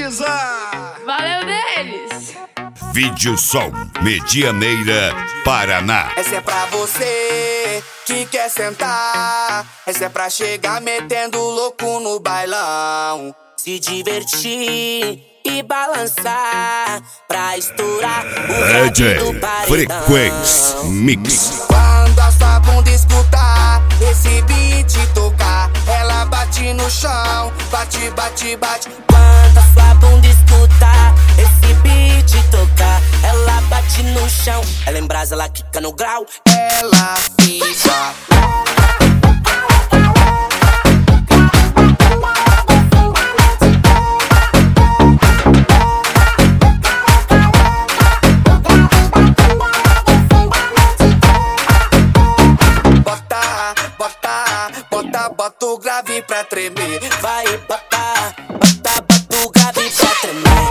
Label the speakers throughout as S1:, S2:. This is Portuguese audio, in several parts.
S1: Brisa!
S2: Valeu deles!
S3: Vídeo Som, Medianeira, Paraná.
S4: Essa é pra você que quer sentar. Essa é pra chegar metendo louco no bailão, se divertir e balançar pra estourar o
S3: DJ
S4: rádio do paredão.
S3: Frequência Mix.
S4: Quando a sua bunda escutar esse beat tocar, ela bate no chão, bate, bate, bate. Quando a sua bunda escutar esse beat tocar, ela bate no chão. Ela embrasa, ela quica no grau, ela fica. Bota o grave pra tremer. Vai, bota o grave pra tremer.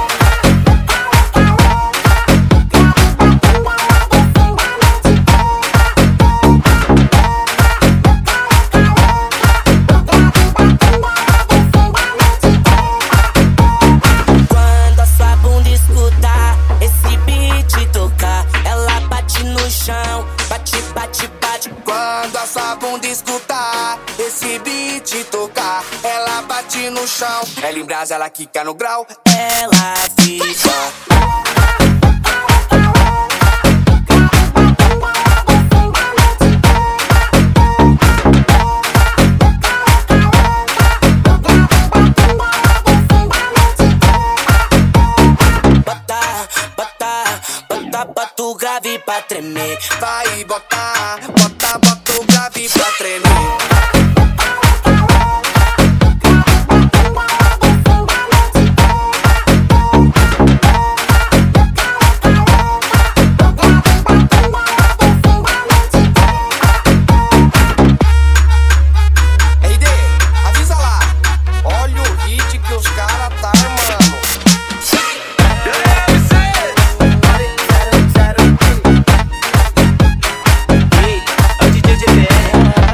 S4: Quando a sua bunda escutar esse beat tocar, ela bate no chão, bate, bate, bate. Quando a sua bunda escutar esse beat tocar, ela bate no chão. Ela embrasa, ela quica no grau, ela fica. Bota o grave pra tremer. Vai botar